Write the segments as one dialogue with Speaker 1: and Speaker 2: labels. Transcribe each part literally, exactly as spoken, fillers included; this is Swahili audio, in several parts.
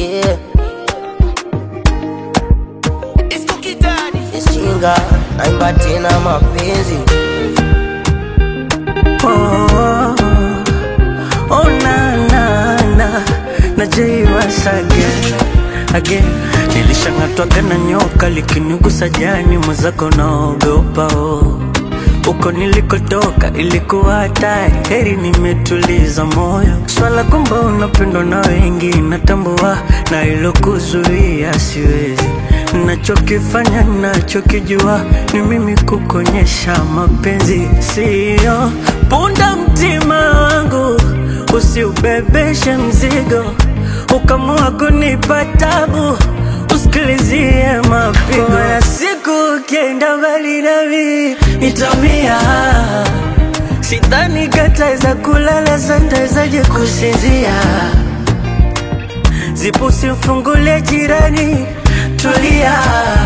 Speaker 1: yeah. Ishinga naimba tena mapenzi.
Speaker 2: Oh, oh, oh, oh na na na na Jay once again, again. Nilishangatwa kana nyoka likinigusa jani, mwenzako naogopa oh. Uko nilikotoka ilikuwa hatari, heri nimetuliza moyo. Swala kwamba unapendwa na wengi natambua, na ilo kuzuia siwezi. Nachokifanya nachokijua ni mimi kukonyesha mapenzi, sio punda mtima wangu. Usiubebeshe mzigo ukamua kunipa tabu, usikilizie mapigo ya siku. Ukienda mbali nami nitamia, sidhani kataeza kulala, santaezaje kusinzia. Zipu simfungulie jirani, tulia.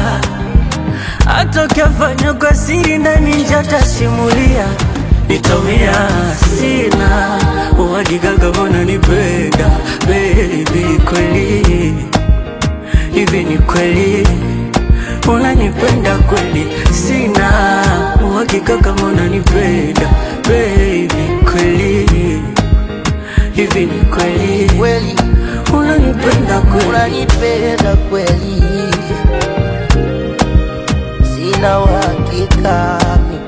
Speaker 2: Hata ukiafanya kwa siri ndani njata simulia. Nitamia sina uhakika kama unanipenda baby, kweli hivi ni kweli unanipenda kweli? Sina uhakika kama unanipenda baby, kweli hivi ni kweli
Speaker 1: Kweli
Speaker 2: unanipenda kweli?
Speaker 1: unanipenda kweli? Sina uhakika,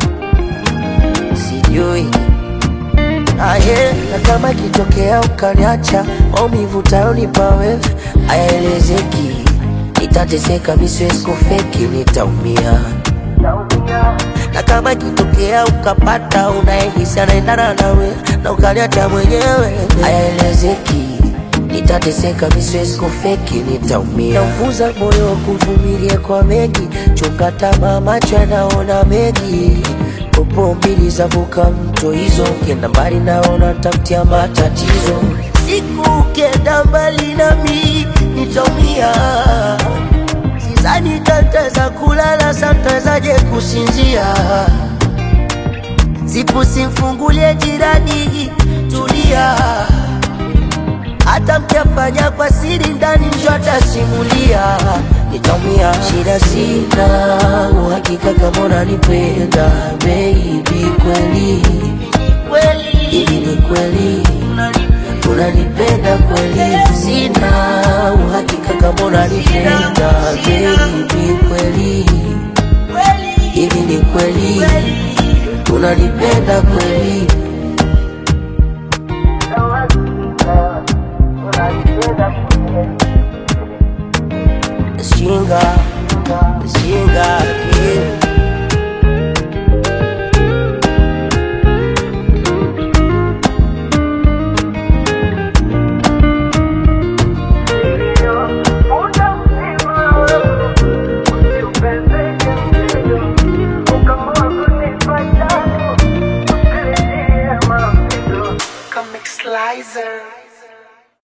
Speaker 1: sijui aye. Na kama kitokea ukaniacha, maumivu tayonipa wewe hayaelezeki. Nitateseka misiwezi kufeki, nitaumia. Na kama kitokea ukapata unayehisi anaendana nawe na ukaniacha mwenyewe, hayaelezeki. Nitateseka misiwezi kufeki, nitaumia. Naufuza moyo kuvumilia kwa mengi, chunga tamaa macho yanaona mengi. Popo mbili zavuka mto hizo, ukienda mbali naona tafutia matatizo. Siku ukienda mbali nami nitaumia, sidhani kataeza kulala, santaezaje kusinzia. Zipu simfungulie jirani, tulia. Hata mkiafanya kwa siri ndani njota simulia. Nitaumia, shida sina uhakika kama unanipenda baby, kweli hivi ni kweli unanipenda kweli? Sina uhakika kama unanipenda baby, kweli hivi ni kweli unanipenda kweli?